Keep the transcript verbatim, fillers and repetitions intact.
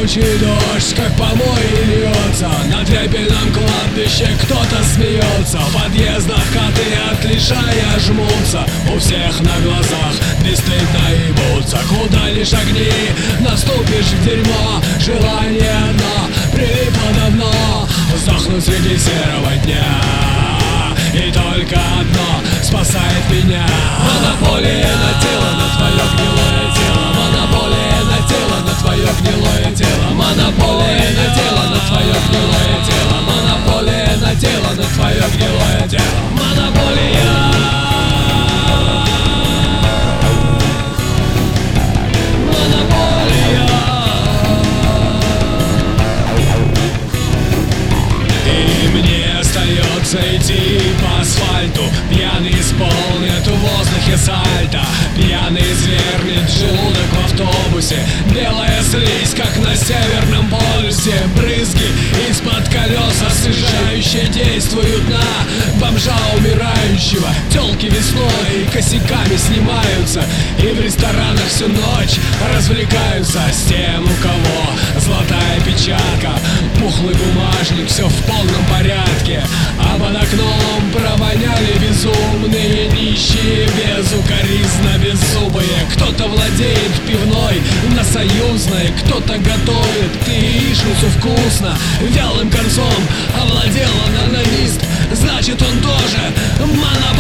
Колючий дождь, как помой, льется. На трепельном кладбище кто-то смеется. В подъездах коты от лишая жмутся. У всех на глазах бесстыдно ебутся. Куда ни шагни, наступишь в дерьмо. Желание одно, прилипло давно. Сдохнуть среди серого дня. И только одно спасает меня. Монополия на тело, на твое гнилое тело. Монополия на тело, на твое гнилое тело. Монополия на тело, на твое гнилое тело. Монополия на тело, на твое гнилое тело. Монополия. Идти по асфальту, пьяный исполнит в воздухе сальто. Пьяный извергнет желудок в автобусе. Белая слизь, как на Северном полюсе. Брызги из-под колес освежающие действуют на бомжа умирающего. Тёлки весной косяками снимаются и в ресторанах всю ночь развлекаются. С тем, у кого золотая печатка, пухлый бумажник, все в полном порядке. А под окном провоняли безумные нищие, безукоризно беззубые. Кто-то владеет пивной на Союзной, кто-то готовит яичницу вкусно. Вялым концом овладел анонист, значит он тоже монополист.